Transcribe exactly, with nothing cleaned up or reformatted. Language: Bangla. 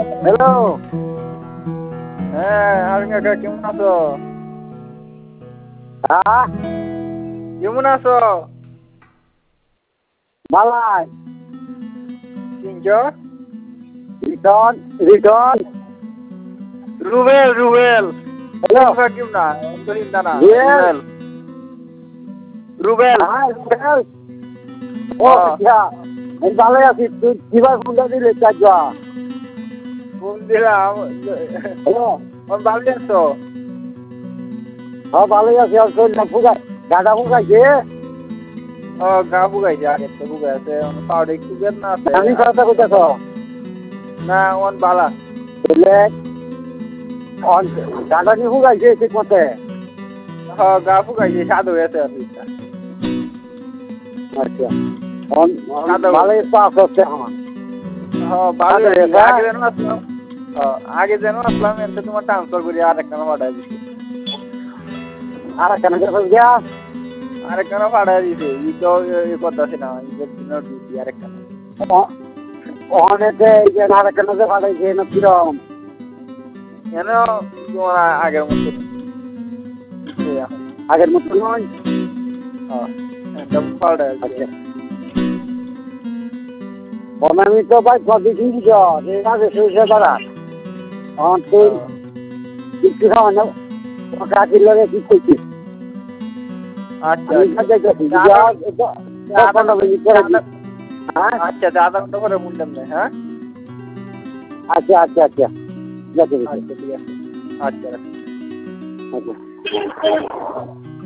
হ্যালো। হ্যাঁ হারুন কাকা কেমন আছো? হ্যাঁ কেমন আছো? বালাই চিনছো? রিটন রিটন রুবেল রুবেল হ্যালো কাকা কেমন না অন্তরিম দানা রুবেল। রুবেল রুবেল হ্যাঁ রুবেল। ও হ্যাঁ। আচ্ছা আমি ভালোই আছি। তুই কিবার ফোনটা দিলে চারজা? ফোন দিলাম হ্যালো। ওর ভালো আছো? হ্যাঁ ভালোই আছি। আর শরীরটা ফুগাই গাটা ফুগাইছে। ও গা বুগাইছে আগে তো বুগাই আছে পাউডার একটু বেদনা আছে আমি কথা কইতাছ না ওন বালা বলে গাটা কি ফুগাইছে ঠিক মতে? হ্যাঁ গা বুগাইছে সাদা হয়েছে আর কি আচ্ছা অন সাদা ভালোই পাস হচ্ছে আমার। হ্যাঁ ভালো সাদা হয়েছে? আগে যেন আসলাম হ্যাঁ আগে যেন আসলাম এতে তোমার ট্রান্সফার করি আর একটা পাঠাই দিচ্ছি আর কেন গেছিস গিয়া? আরেকখানে পাঠাই দিছে ই তো ই করতেছি না ঈদের দিন দিচ্ছি আরেকখানে অনেকে এই যে আর কেন যে পাঠাইছে না কিরম? কেন তোমার আগের মতো আগের মতো নয়। হ্যাঁ একদম পাঠাই দিচ্ছি আমি তো ভাই কদি কিনছি ঠিক আছে সরিষা দ্বারা আমার তুই কিছু খাওয়া না কাকির লগে কি করছিস? আচ্ছা আমি যাইতেছি পনেরো মিনিট পরে হ্যাঁ আচ্ছা আধা ঘন্টা পরে মুন্ডাম নেই হ্যাঁ আচ্ছা আচ্ছা আচ্ছা ঠিক আছে আচ্ছা ঠিক আছে আচ্ছা আচ্ছা